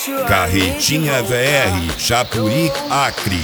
Carretinha VR, Chapuri, Acre.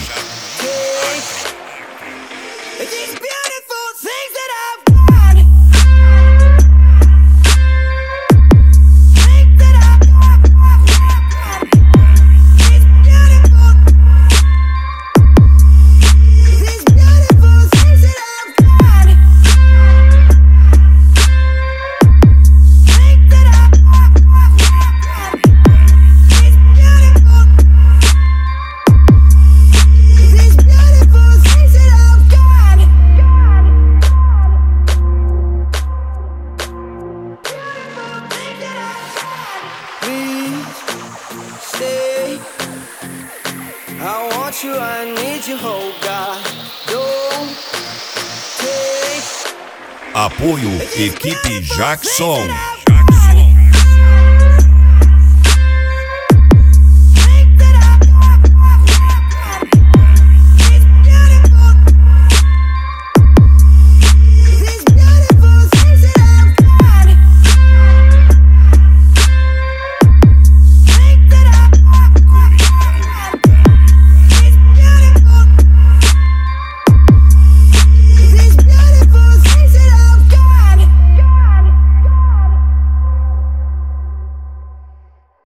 I want you, I need you, oh God. Don't take. Apoio Equipe Jackson.